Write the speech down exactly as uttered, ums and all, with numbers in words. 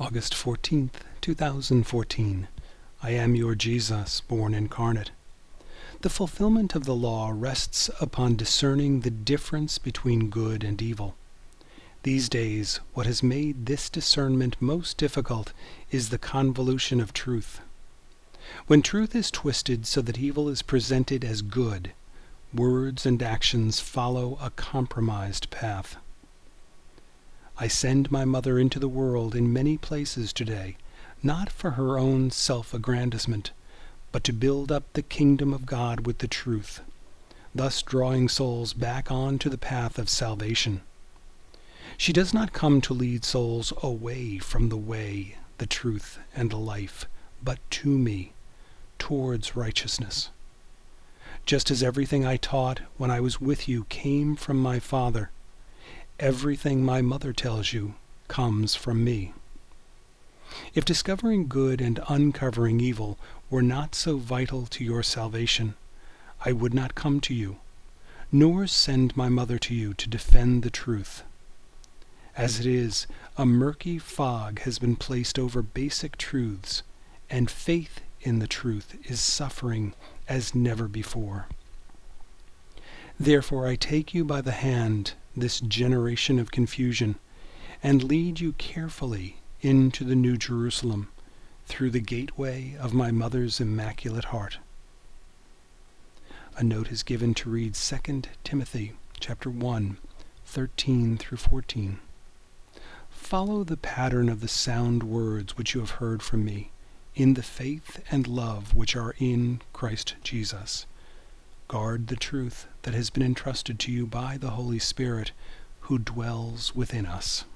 August fourteenth, two thousand fourteen. I am your Jesus, born incarnate. The fulfillment of the law rests upon discerning the difference between good and evil. These days, what has made this discernment most difficult is the convolution of truth. When truth is twisted so that evil is presented as good, words and actions follow a compromised path. I send my mother into the world in many places today, not for her own self-aggrandizement, but to build up the kingdom of God with the truth, thus drawing souls back on to the path of salvation. She does not come to lead souls away from the way, the truth, and the life, but to me, towards righteousness. Just as everything I taught when I was with you came from my Father, everything my mother tells you comes from me. If discovering good and uncovering evil were not so vital to your salvation, I would not come to you, nor send my mother to you to defend the truth. As it is, a murky fog has been placed over basic truths, and faith in the truth is suffering as never before. Therefore I take you by the hand, this generation of confusion, and lead you carefully into the New Jerusalem, through the gateway of my mother's immaculate heart. A note is given to read Second Timothy chapter one, thirteen through fourteen. Follow the pattern of the sound words which you have heard from me, in the faith and love which are in Christ Jesus. Guard the truth that has been entrusted to you by the Holy Spirit, who dwells within us.